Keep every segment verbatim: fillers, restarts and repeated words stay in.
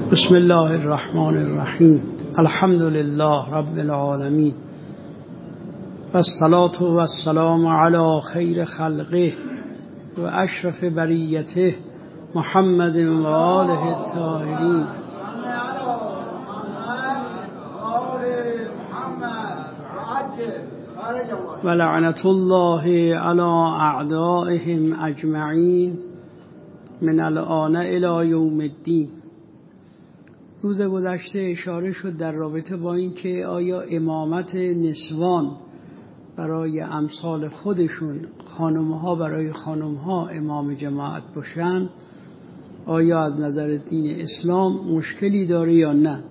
بسم الله الرحمن الرحیم. الحمد لله رب العالمین و الصلاة و السلام علی خیر خلقه و اشرف بریته محمد و آله الطاهرین. و لعنت الله علی اعدائهم اجمعین من الآن الی یوم الدین. روز گذشته اشاره شد در رابطه با این که آیا امامت نسوان برای امثال خودشون، خانمها برای خانمها امام جماعت باشن، آیا از نظر دین اسلام مشکلی داره یا نه.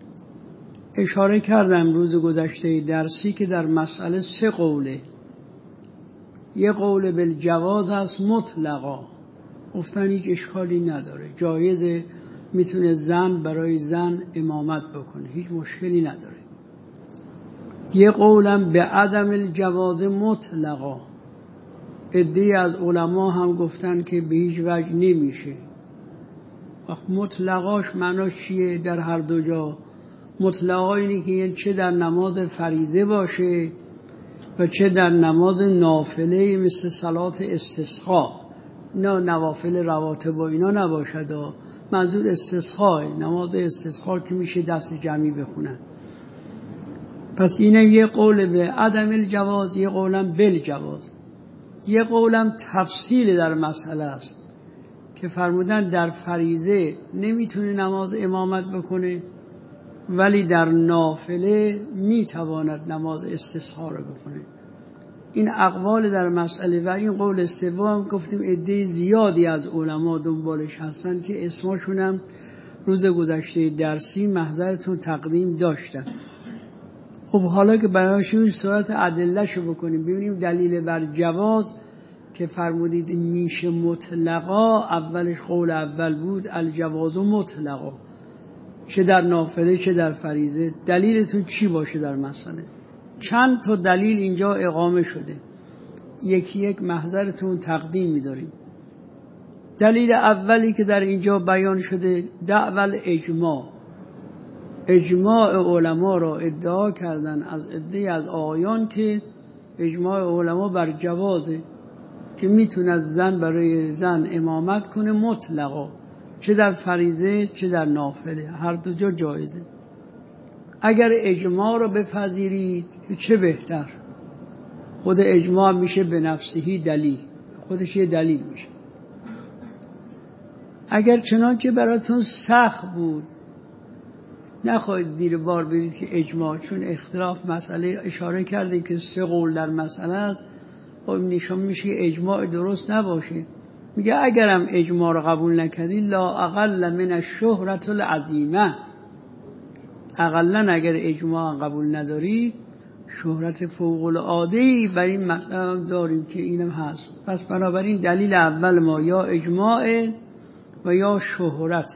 اشاره کردم روز گذشته درسی که در مسئله سه قوله. یه قول بالجواز است مطلقا، گفتن هیچ اشکالی نداره، جایزه، میتونه زن برای زن امامت بکنه، هیچ مشکلی نداره. یه قولم به عدم الجواز مطلقا، عده‌ای از علما هم گفتن که به هیچ وجه نمیشه. وقت مطلقاش معناش چیه؟ در هر دو جا مطلقا اینه که یعنی چه در نماز فریضه باشه و چه در نماز نافله مثل صلات استسقا، نه نوافل رواتب و اینا نباشد. منظور استسقا، نماز استسقا که میشه دست جمعی بخونن. پس اینه یه قول به عدم الجواز، یه قولم بالجواز. یه قولم تفصیل در مسئله است که فرمودن در فریضه نمیتونه نماز امامت بکنه، ولی در نافله میتواند نماز استسقا رو بکنه. این اقوال در مسئله. و این قول سوم گفتیم عده زیادی از علما دنبالش هستن که اسمشون هم روز گذشته درسی محضرتون تقدیم داشتن. خب حالا که بیانشون صورت ادله‌شو بکنیم، ببینیم دلیل بر جواز که فرمودید میشه مطلقا، اولش قول اول بود الجواز مطلقا، چه در نافله چه در فریضه. دلیلتون چی باشه در مسئله؟ چند تا دلیل اینجا اقامه شده، یکی یک محضرتون تقدیم می‌داریم. دلیل اولی که در اینجا بیان شده دعوی اجماع. اجماع علما را ادعا کردن از عده از آقایان که اجماع علما بر جوازه که میتوند زن برای زن امامت کنه مطلقا، چه در فریضه چه در نافله، هر دو جا جایزه. اگر اجماع رو بپذیرید چه بهتر، خود اجماع میشه به نفسهی دلیل، خودش یه دلیل میشه. اگر چنانچه براتون سخت بود نخواهید دیر بار برید که اجماع، چون اختلاف مسئله اشاره کرده که سه قول در مسئله است، خب نشان میشه اجماع درست نباشه. میگه اگرم اجماع رو قبول نکردی لا اقل من الشهرة العظیمه، اقلن اگر اجماع قبول نداری شهرت فوق العاده‌ای بر این مطلب داریم که اینم هست. پس بنابراین دلیل اول ما یا اجماع و یا شهرت.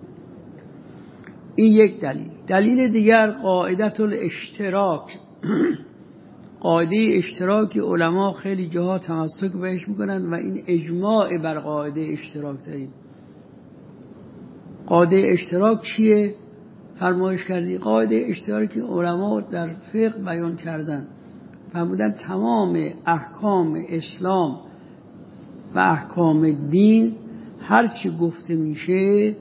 این یک دلیل. دلیل دیگر قاعدت الاشتراک. قاعده اشتراک علما خیلی جاها تمسک بهش میکنن و این اجماع بر قاعده اشتراک داریم. قاعده اشتراک چیه؟ فرمایش کردی قاعده اشتراکی علما در فقه بیان کردن، فرمودن تمام احکام اسلام و احکام دین هرچی گفته میشه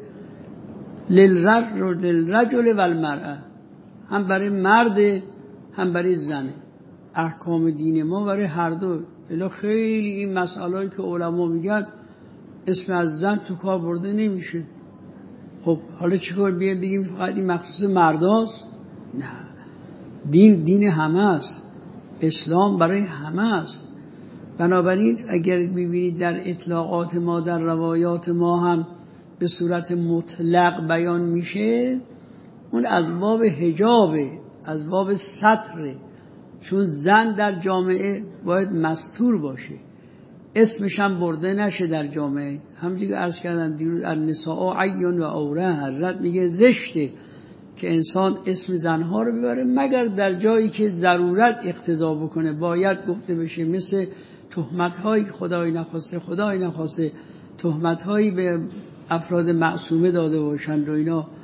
للرجل و المرأه، هم برای مرد هم برای زنه. احکام دین ما برای هر دو. الا خیلی این مسائلی که علما میگن اسم از زن تو کار برده نمیشه. خب حالا چیکار بیایم بگیم فقط این مخصوص مرداست؟ نه، دین دین همه است، اسلام برای همه است. بنابراین اگر میبینید در اطلاقات ما در روایات ما هم به صورت مطلق بیان میشه، اون از باب حجابه، از باب ستره، چون زن در جامعه باید مستور باشه، اسمش هم برده نشه در جامعه. همونجوری که عرض کردم دیروز النساء عیون و عوره، حضرت میگه زشته که انسان اسم زنها رو ببره مگر در جایی که ضرورت اقتضا بکنه باید گفته بشه، مثل تهمت‌هایی خدای نخواسته خدای نخواسته تهمت‌هایی به افراد معصومه داده باشند و اینا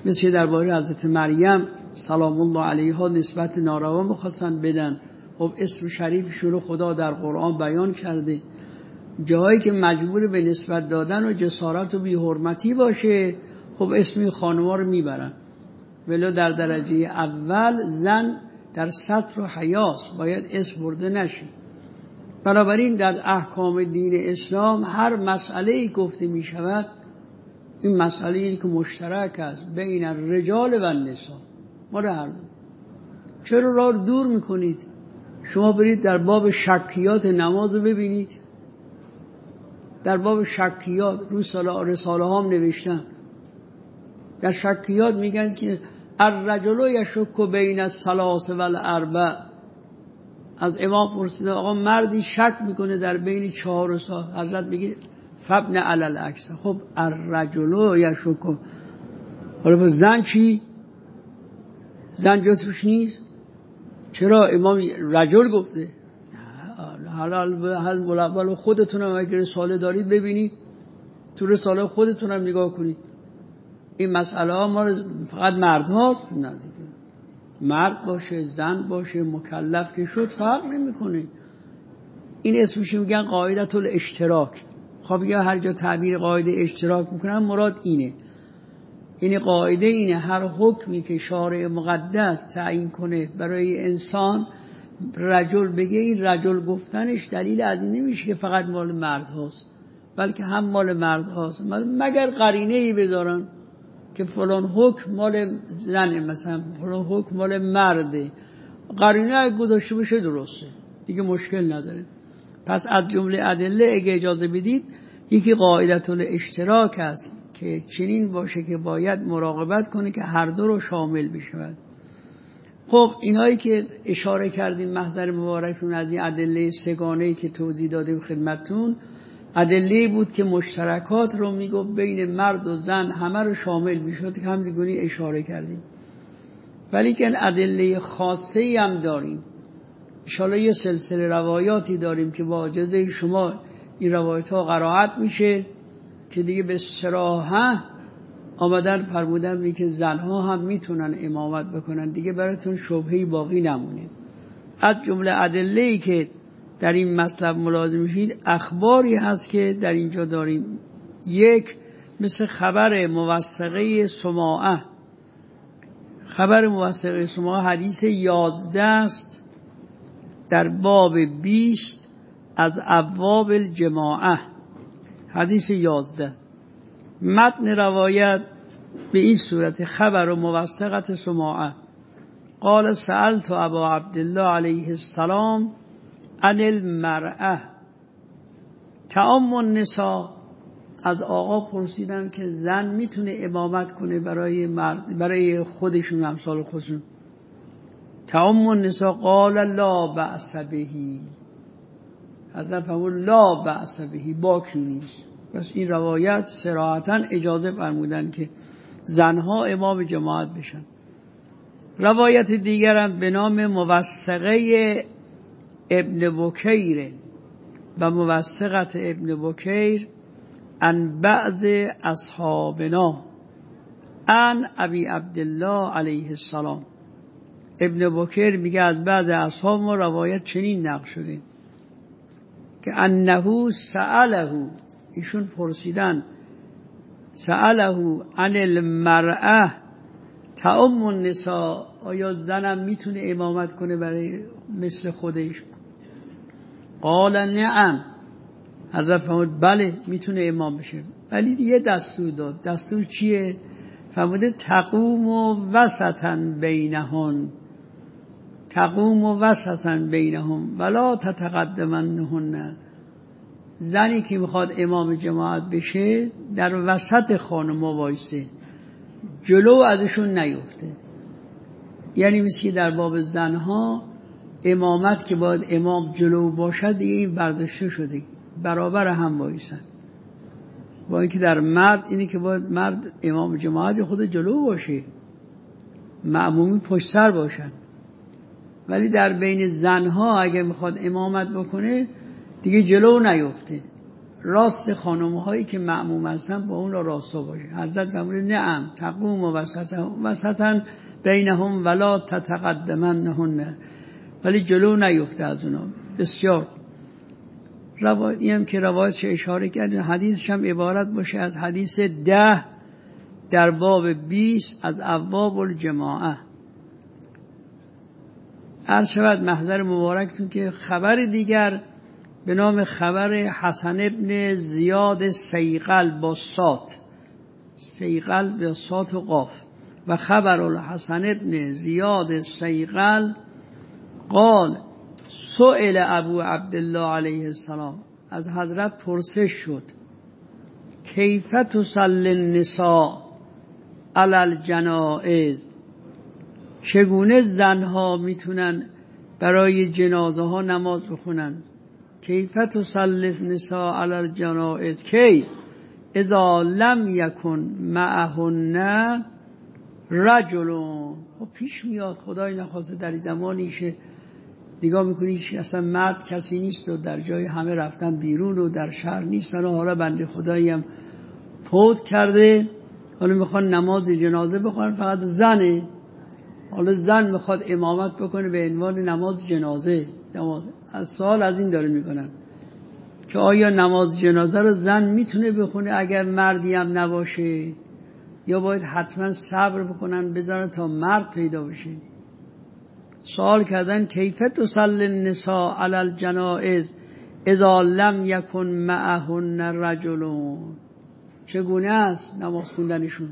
مثل درباره حضرت مریم سلام الله علیها نسبت ناروا میخواستن بدن. خب اسم شریفشون رو خدا در قرآن بیان کرده. جاهایی که مجبور به نسبت دادن و جسارت و بی‌حرمتی باشه خب اسم خانوما رو میبرن. ولی در درجه اول زن در ستر و حیاس باید اسم برده نشه. بنابراین در احکام دین اسلام هر مسئله‌ای گفته می شود این مسئله اینه که مشترک است بین الرجال و النساء، مال هر دو. چرا راه دور میکنید؟ شما برید در باب شکیات نماز ببینید، در باب شکیات روی رساله هام نوشتن. در شکیات میگن که الرجل یشک بین الثلاث و الاربع. از امام پرسیده آقا مردی شک میکنه در بین چهار و سه، حضرت میگه فبن علی العکس. خب الرجل یشک، حالا با زن چی؟ زن جزوش نیست؟ چرا امام رجل گفته؟ حالا حالا خودتونم اگر رساله دارید ببینید، تو رساله خودتونم نگاه کنید. این مسئله ها ما فقط مرد هاست؟ نه دیگه، مرد باشه زن باشه مکلف که شد فرق نمی کنه. این اسمش میگن قاعدت الاشتراک. خب یا هر جا تعبیر قاعده اشتراک میکنن مراد اینه. این قاعده اینه هر حکمی که شارع مقدس تعیین کنه برای انسان رجل بگه، این رجل گفتنش دلیل از این نمیشه که فقط مال مرد هاست، بلکه هم مال مرد هاست، مگر قرینه ای بذارن که فلان حکم مال زنه، مثلا فلان حکم مال مرده، قرینه اگه گذاشته بشه درسته دیگه مشکل نداره. پس از جمله ادله اگه اجازه بدید یکی قاعدت الاشتراک است که چنین باشه که باید مراقبت کنه که هر دو رو شامل بشود. خب اینایی که اشاره کردیم محضر مبارکتون از این ادله سگانه‌ای که توضیح دادیم خدمتتون، ادله بود که مشترکات رو میگفت بین مرد و زن همه رو شامل میشد که همینگونه اشاره کردیم. ولی که ادله خاصه‌ای هم داریم. انشاءالله یه سلسله روایاتی داریم که با اجازه شما این روایت ها قرائت میشه که دیگه به صراحت آمدن فرمودن می که زنها هم میتونن امامت بکنن، دیگه براتون شبهه‌ای باقی نمونه. از جمله ادله‌ای که در این مطلب ملاحظه میشید اخباری هست که در اینجا داریم. یک، مثل خبر موثقه سماعه. خبر موثقه سماعه حدیث یازده است در باب بیست از ابواب الجماعه، حدیث یازده. متن روایت به این صورت: خبر و موثقت سماعه قال سألت ابا عبدالله علیه السلام عن المرأة تعم النساء. از آقا پرسیدم که زن میتونه امامت کنه برای مرد، برای خودشون امثال خودشون. تعم النساء قال لا بأس به. حضرت فرمود لا بأس به، باکی نیست. پس این روایت صراحتاً اجازه فرمودن که زنها امام جماعت بشن. روایت دیگرم به نام موثقه ابن بکیر و موثقت ابن بکیر عن بعض اصحابنا عن ابی عبدالله علیه السلام. ابن بکیر میگه از بعض اصحاب ما روایت چنین نقل شده که انه سأله، ایشون پرسیدن، سأله عن المرأة تعم النساء، آیا زنم میتونه امامت کنه برای مثل خودش؟ قال نعم. حضرت فرمود بله میتونه امام بشه، ولی یه دستور داد. دستور چیه؟ فرموده تقوم وسطا بینهن، تقوم وسطا بینهم ولا تتقدمنهن. زنی که میخواد امام جماعت بشه در وسط خانم‌ها وایسه، جلو ازشون نیفته. یعنی مثل که در باب زنها امامت که باید امام جلو باشد دیگه این برداشته شده، برابر هم وایسن. با اینکه در مرد اینه که باید مرد امام جماعت خود جلو باشه، مأمومین پشت سر باشن. ولی در بین زنها اگه میخواد امامت بکنه دیگه جلو نیفته، راست خانم هایی که مأموم هستن با اون را راستا باشه. حضرت فرمود نعم تقوم وسطا بینهم ولا تتقدمنهن، ولی جلو نیفته از اونا. بسیار روایتی هم که روایتش اشاره کرد حدیثش هم عبارت باشه از حدیث ده در باب بیست از ابواب الجماعه. عرض شود محضر مبارکتون که خبر دیگر به نام خبر حسن ابن زیاد سیقل با سات، سیقل با سات و قاف، و خبر الحسن ابن زیاد سیقل قال سئل ابو عبدالله علیه السلام، از حضرت پرسش شد کیف تصلی النساء علی الجنائز، چگونه زنها میتونن برای جنازه ها نماز بخونن؟ کیف تصلی النساء علی الجنائز کی اذا لم یکن معهن رجل. و پیش میاد خدای نخواسته در زمانی که نگاه میکنی که اصلا مرد کسی نیست و در جای همه رفتن بیرون و در شهر نیستن و حالا بنده خدایی هم فوت کرده، حالا میخوان نماز جنازه بخونن، فقط زنه. حالا زن میخواد امامت بکنه به عنوان نماز جنازه. نماز از سوال از این داره میکنن که آیا نماز جنازه رو زن میتونه بخونه اگر مردی هم نباشه، یا باید حتما صبر بکنن بذارن تا مرد پیدا بشه؟ سوال کردن کیف تصلی النساء علی الجنائز اذا لم یکن معهن رجل، چگونه است نماز خوندنشون؟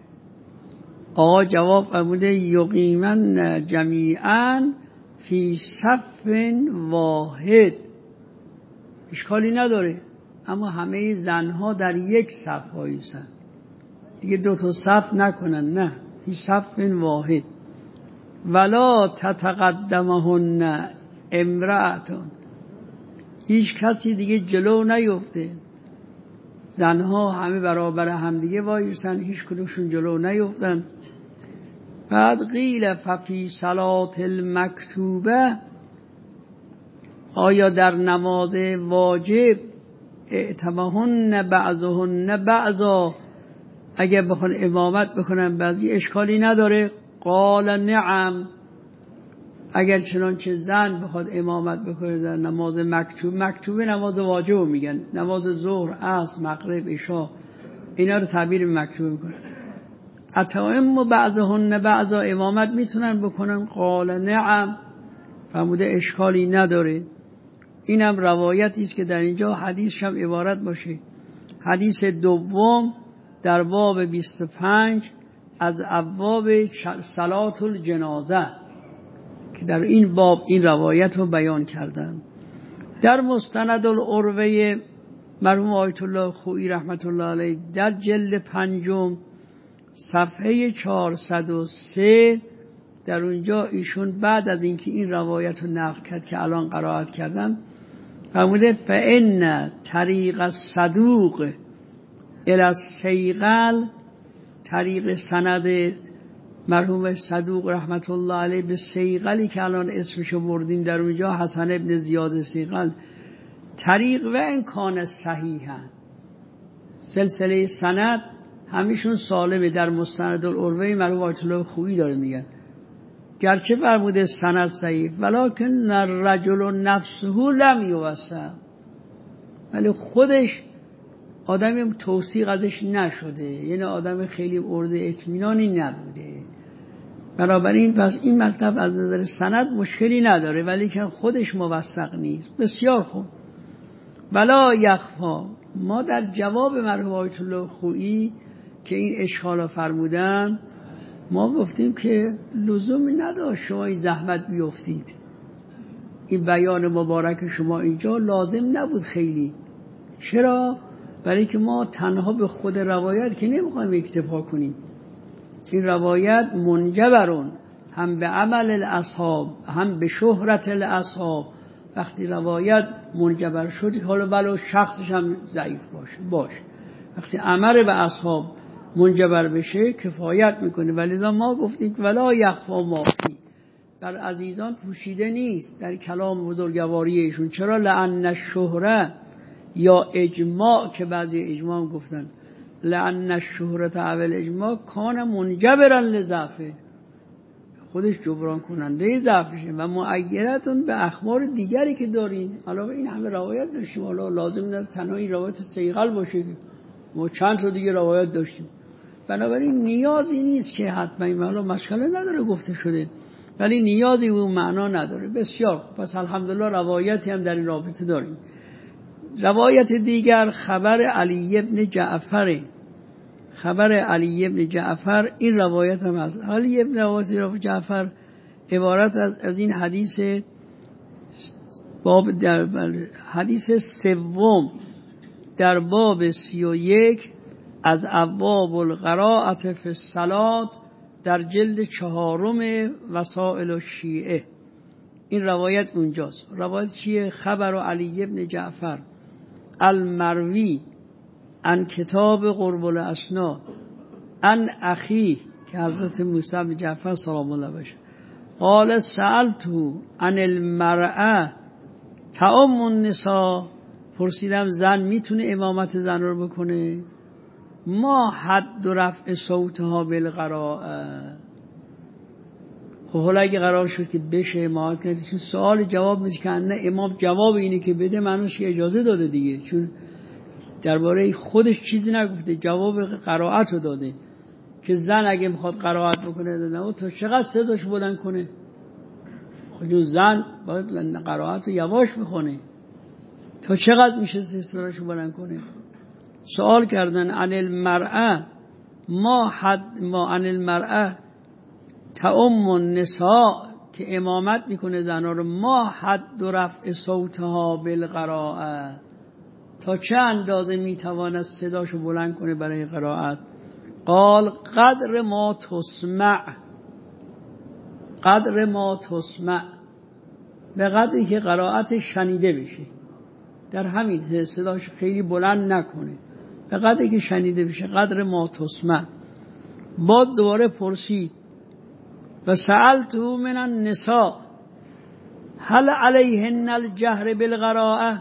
آقا جواب فرموده یقیمن جمیعا فی صف واحد، اشکالی نداره، اما همه زنها در یک صف وایسن دیگه، دو تا صف نکنن، نه فی صف واحد. ولا تتقدمهن امرأتون، هیچ کسی دیگه جلو نیفته، زنها همه برابر هم دیگه وایسن، هیچ کدومشون جلو نیفتن. بعد قیل ففی صلاة المکتوبه، آیا در نماز واجب اعتمهن بعضهن بعضا، اگر بخوان امامت بکنن بعضی اشکالی نداره؟ قال نعم، اگر چنانچه زن بخواد امامت بکنه در نماز مکتوب، مکتوبه نماز واجب میگن، نماز ظهر، عصر، مغرب، عشاء، اینا رو تعبیر مکتوب میکنن. اتائم و بعضهن بعضا، امامت میتونن بکنن؟ قال نعم، فرموده اشکالی نداره. اینم روایتی است که در اینجا حدیث هم عبارت باشه. حدیث دوم در باب بیست و پنج از ابواب صلاة الجنازه که در این باب این روایت رو بیان کردن. در مستند العروه مرحوم آیت الله خویی رحمت الله علیه در جلد پنجم صفحه چهارصد و سه، در اونجا ایشون بعد از اینکه این روایت رو نقل کرد که الان قرائت کردم، فرموده فإن طریق الصدوق الی السیقل، طریق سند مرحوم صدوق رحمت الله علیه به سیقلی که الان اسمشو بردیم در اونجا، حسن ابن زیاد سیقل، طریق و امکان صحیحا، سلسله سند همیشون سالمه. در مستند العروه مرحوم آیت الله خویی داره میگن گرچه فرموده سند صحیح ولکن الرجل نفسه لم یوثق، ولی خودش آدم توثیق ازش نشده، یعنی آدم خیلی مورد اطمینانی نبوده. بنابراین پس این مطلب از نظر سند مشکلی نداره، ولی که خودش موثق نیست. بسیار خوب. ولا یخفا، ما در جواب مرحوم آیت الله خویی که این اشکال فرمودن، ما گفتیم که لزومی نداشت شما این زحمت بیفتید، این بیان مبارک شما اینجا لازم نبود خیلی. چرا؟ برای که ما تنها به خود روایت که نمیخوایم اکتفا کنیم. این روایت منجبرون هم به عمل الاصحاب هم به شهرت الاصحاب. وقتی روایت منجبر شد، حالا ولو شخصش هم ضعیف باشه باشه، وقتی عمل به اصحاب منجبر بشه کفایت میکنه. ولذا ما گفتیم ولا یخفا ما فی، بر عزیزان پوشیده نیست در کلام بزرگواری ایشون. چرا؟ لأن الشهره یا اجماع که بعضی اجماع هم گفتن لأن الشهرة اول اجماع کان منجبرا لضعفه، خودش جبران کننده ضعفشه و مؤیدتون به اخبار دیگری که داریم. علاوه این همه روایت داشتیم، حالا لازم نه تنها این روایت صیقل باشه، ما چند تا دیگه روایت داشتیم. بنابراین نیازی نیست که حتما این حالا مشکل نداره گفته شده، ولی نیازی به اون معنا نداره. بسیار پس الحمدلله روایتی هم در این رابطه داریم. روایت دیگر خبر علی ابن جعفر، خبر علی ابن جعفر، این روایت هم هست. علی ابن جعفر عبارت از از این حدیث باب در حدیث سوم در باب سی و یک از ابواب القراءة فی الصلاة در جلد چهارم وسائل الشیعه، این روایت اونجاست. روایت چیه؟ خبر علی ابن جعفر المروی عن کتاب قرب الاسناد عن اخی که حضرت موسی بن جعفر سلام الله بشه قال سألته عن المرأة تعم النساء، پرسیدم زن میتونه امامت زن رو بکنه؟ ما حد رفع صوتها بالقراءة، خب حالا اگه قرار شد که بشه امامت کنه، چون سوال جواب میشه که نه امام جواب اینه که بده معنیش که اجازه داده دیگه، چون درباره خودش چیزی نگفته، جواب قرائت رو داده که زن اگه میخواد قرائت بکنه نه تا چقدر صداش بلند کنه. خب زن باید قرائت رو یواش بخونه، تا چقدر میشه صداش بلند کنه. سوال کردن عن المرأة ما حد ما عن المرأة تعم النساء که امامت میکنه زنها رو، ما حد رفع صوتها بالقراءة، تا چه اندازه میتواند صداشو بلند کنه برای قرائت؟ قال قدر ما تسمع، قدر ما تسمع، به قدری که قرائت شنیده بشه، در همین صداش خیلی بلند نکنه، به قدری که شنیده بشه، قدر ما تسمع. بعد دوباره پرسید و سألته من النساء هل علیهن الجهر بالقراءة،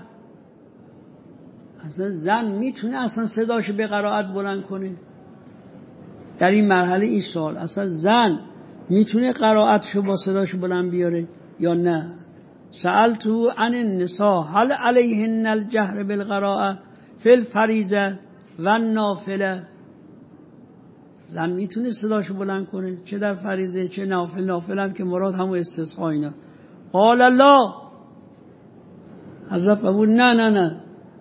اصلا زن میتونه اصلا صداشو به قرائت بلند کنه؟ در این مرحله این سوال، اصلا زن میتونه قرائتشو با صداشو بلند بیاره یا نه؟ سألتو عن النساء هل علیهن الجهر بالقراءة فی الفریضه و النافله، زن میتونه صداشو بلند کنه چه در فریضه چه نافل، نافل هم که مراد همون استسقا اینا. قال لا، حضرت فرمود نه نه نه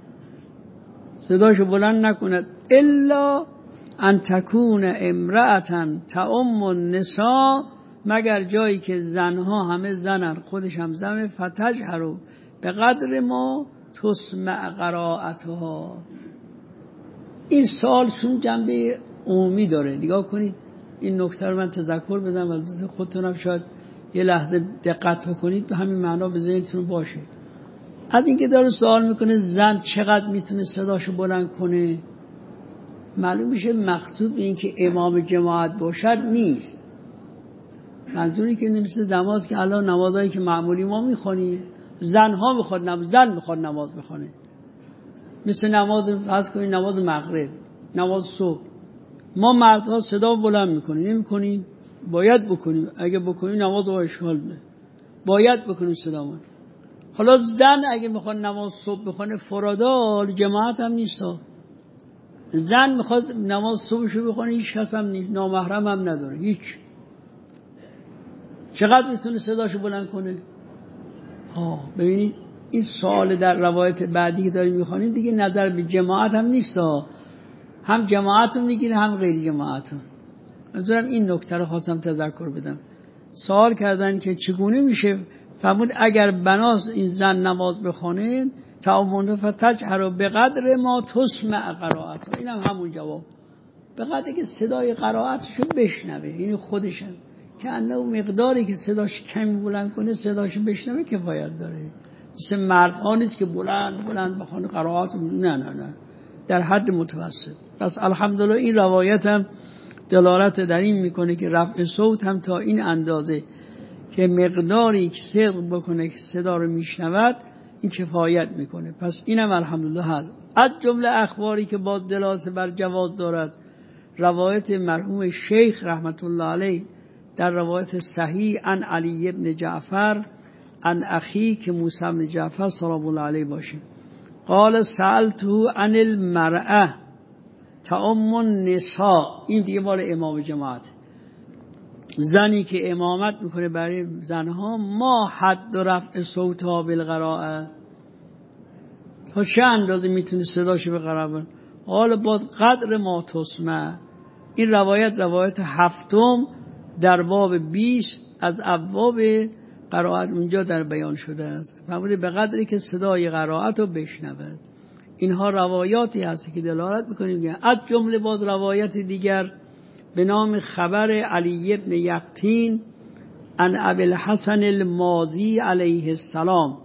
صداشو بلند نکند، الا ان تکون امرأة تعم النساء، مگر جایی که زنها همه زنن خودش هم زنه، فتجهر به قدر ما تسمع قراءتها. این سوال چون جنبه عمومی داره، نگاه کنید این نکته رو من تذکر بدم و خودتونم شاید یه لحظه دقت بکنید به همین معنا به ذهنتون باشه. از اینکه داره سوال میکنه زن چقدر میتونه صداشو بلند کنه، معلوم میشه مقصود این که امام جماعت باشد نیست، منظوری که نمیشه نماز که الان نمازهایی که معمولی ما میخونیم زنها میخواد نماز، زن میخواد نماز بخونه، مثل نماز فرض کنید نماز مغرب، نماز صبح، ما مردها صدا بلند میکنیم نمیکنیم؟ باید بکنیم، اگه بکنیم نماز با اشکال میده، باید بکنیم صدامون. حالا زن اگه میخواد نماز صبح بخونه فرادال جماعت هم نیست، زن میخواد نماز صبحشو بخونه هیچ کس هم نیست، نامحرم هم نداره هیچ، چقدر میتونه صداشو بلند کنه؟ ها ببینید این سوال در روایت بعدی که داریم میخونیم دیگه نظر به جماعت هم نیست، هم جماعت رو میگیره هم غیر جماعت رو. منظورم این نکته رو خواستم تذکر بدم. سوال کردن که چگونه میشه، فرمود اگر بناس این زن نماز بخونه تعامل فتجهر به قدر ما تسمع قرائت، این هم همون جواب، به قدری که صدای قرائتشو بشنوه، این خودشم که انه مقداری که صداش کمی بلند کنه صداشو بشنوه کفایت داره، مثل مردها نیست که بلند بلند بخونه قرائت، نه نه نه در حد متوسط. پس الحمدلله این روایت هم دلالت در این میکنه که رفع صوت هم تا این اندازه که مقداری که صدق بکنه که صدا رو میشنود، این کفایت میکنه. پس اینم الحمدلله هست. از جمله اخباری که با دلالت بر جواز دارد روایت مرحوم شیخ رحمت الله علیه در روایت صحیح عن علی ابن جعفر عن اخی که موسی بن جعفر سلام الله علیه باشه، قال سألته عن المرأة تعم النساء. این دیگه مال امام جماعت، زنی که امامت میکنه برای زنها، ما حد رفع صوتها بالقراءه، تا چه اندازه میتونه صداشو به قراءت؟ حالا باز قدر ما تسمع. این روایت روایت هفتم در باب بیست از ابواب قرائت اونجا در بیان شده است. فرموده به قدری که صدای قرائت رو بشنود. اینها روایاتی هست که دلالت میکنیم. از جمله باز روایت دیگر به نام خبر علی ابن یقطین عن ابی الحسن المازی علیه السلام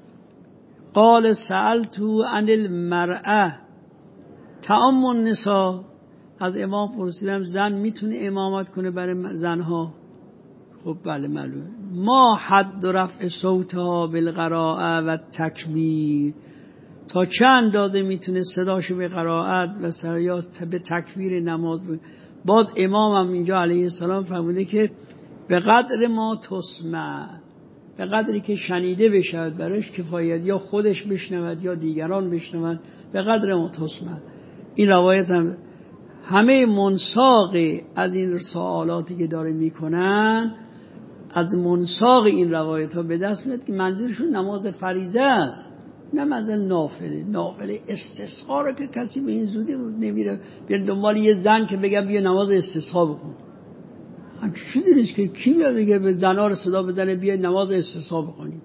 قال سألت عن المرأة تعم النساء. از امام پرسیدم زن میتونه امامت کنه برای زنها؟ خب بله معلومه. ما حد رفع صوتها بالقراءه و تکبیر، تا چه اندازه میتونه صداشو به قرائت و سریاست به تکبیر نماز بگه. باز امام هم اینجا علیه السلام فرموده که به قدر ما تسمع، به قدری که شنیده بشود برایش کفایت، یا خودش بشنود یا دیگران بشنود، به قدر ما تسمع. این روایت هم همه منساق از این سوالاتی که داره میکنن، از منساق این روایت ها به دست میاد که منظورشون نماز فریضه است، نه مثلا نافله. نافله استسقا رو که کسی به این زودی نمیره بیا دنبال یه زن که بگه بیا نماز استسقا بکن. همچه چیزی نیست که کی میاد بگه به زنها رو صدا بزنه بیا نماز استسقا بکنیم.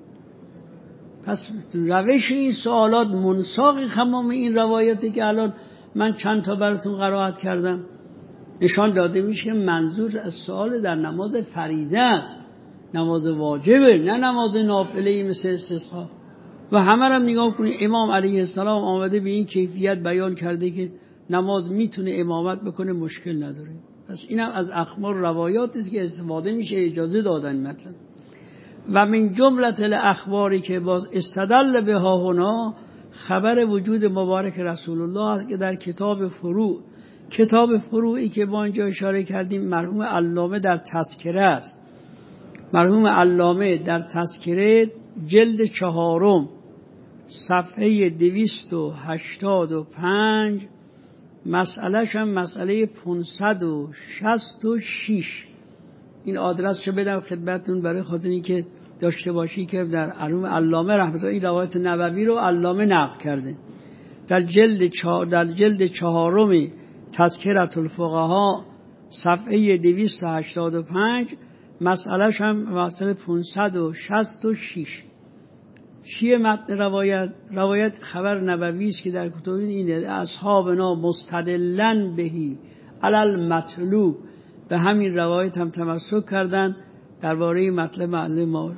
پس روش این سوالات منساق تمام این روایاتی که الان من چند تا براتون قرائت کردم نشان داده میشه که منظور از سوال در نماز فریضه است، نماز واجبه، نه نماز نافله‌ای مثل استسقا. و همه رو نگاه کنید، امام علیه السلام آمده به این کیفیت بیان کرده که نماز میتونه امامت بکنه، مشکل نداره. پس اینم از اخبار روایاتی است که استفاده میشه، اجازه دادن مطلب. و من جمله الاخباری که باز استدل به ها هنا خبر وجود مبارک رسول الله که در کتاب فروع، کتاب فروعی که با اینجا اشاره کردیم مرحوم علامه در تذکره است. مرحوم علامه در تذکره جلد چهارم صفحه دویست و هشتاد و پنج مسئلهش هم مسئله پانصد و شصت و شش. این آدرس رو بدم خدمتتون برای خاطر اینکه داشته باشی که در علوم علامه رحمت الله این روایت نبوی رو علامه نقل کرده. در جلد چهار در جلد چهارم تذکرة الفقها صفحه دویست و هشتاد و پنج مسئلهش هم مسئله پانصد و شصت و شش. چیه متن روایت؟ روایت خبر نبوی است که در کتب اینه اصحابنا مستدلن بهی علی المطلوب، به همین روایت هم تمسک کردن درباره مطلب معلم ما.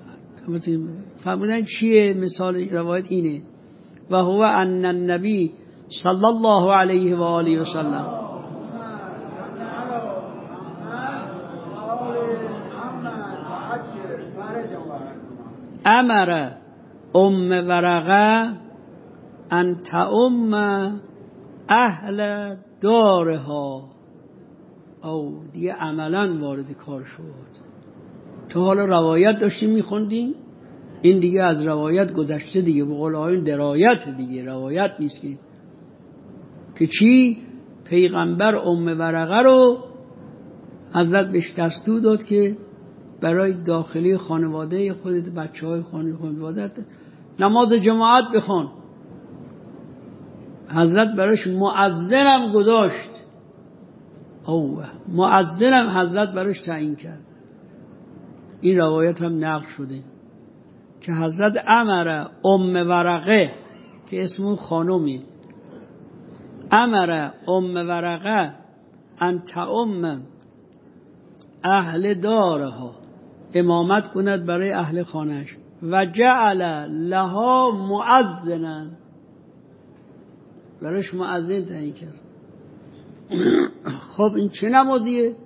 فرمودن چیه مثال روایت؟ اینه و هو ان النبی صلی الله علیه و آله و سلم امر ام ورقه ان تعم اهل دارها. او دیگه عملا وارد کار شد. تو حالا روایت داشتیم میخوندیم، این دیگه از روایت گذشته دیگه، به قول آیون درایت دیگه، روایت نیست که که چی؟ پیغمبر ام ورقه رو حضرت بهش دستور داد که برای داخلی خانواده خودت، بچه های خانواده نماز جماعت بخوان. حضرت براش مؤذنم گذاشت. اوه مؤذنم حضرت براش تعیین کرد. این روایت هم نقل شده که حضرت امر ام ورقه که اسمو خانومی، امر ام ورقه ان تعم اهل دارها، امامت کند برای اهل خانهش، و جعل لها مؤذنا، براش مؤذن تعیین کرد. خب این چه نمازیه؟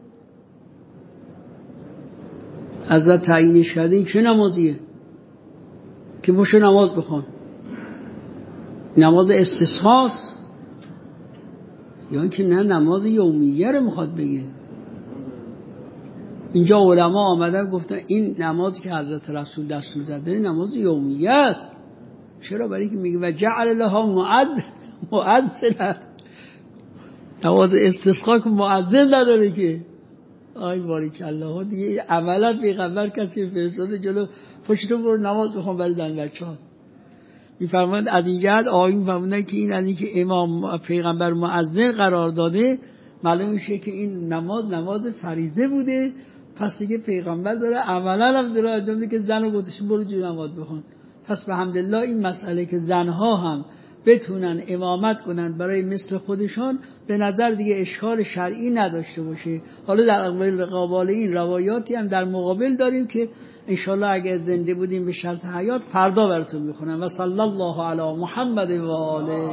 حضرت تعیینش کرده، این چه نمازیه که بشو نماز بخون. نماز استسقاست یا اینکه نه نماز یومیه رو میخواد بگه؟ اینجا علما آمدن گفتن این نمازی که حضرت رسول دستور داده نماز یومیه است. چرا؟ برای که میگه و جعل لها مؤذن مؤذن. نماز استسقا که مؤذن نداره که. آی باریک الله، دیگه عملا پیغمبر کسی فرستاده جلو پشتو برو نماز بخون برای زن بچه‌ها. میفرمایند از این جهت آیین فرمودن که این از این که امام پیغمبر مؤذن قرار داده معلوم میشه که این نماز نماز فریضه بوده، پس دیگه پیغمبر داره عملا هم داره انجام میده که زنو گذاشته برو جو نماز بخون. پس به حمدالله این مسئله که زنها هم بتونن امامت کنن برای مثل خودشان به نظر دیگه اشکال شرعی نداشته باشه. حالا در مقابل این روایاتی هم در مقابل داریم که انشالله اگر زنده بودیم به شرط حیات فردا براتون میخونم. و صلی الله علی محمد و آله.